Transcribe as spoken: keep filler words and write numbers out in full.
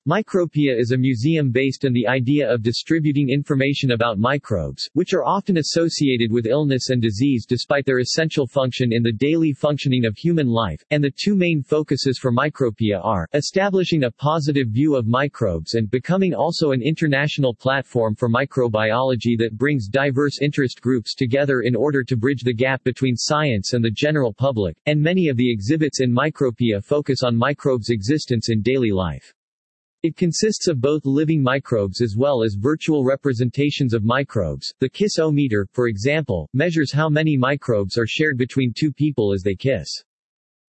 Micropia is a museum based on the idea of distributing information about microbes, which are often associated with illness and disease despite their essential function in the daily functioning of human life, and the two main focuses for Micropia are, establishing a positive view of microbes and becoming also an international platform for microbiology that brings diverse interest groups together in order to bridge the gap between science and the general public, and many of the exhibits in Micropia focus on microbes' existence in daily life. It consists of both living microbes as well as virtual representations of microbes. The kiss-o-meter, for example, measures how many microbes are shared between two people as they kiss.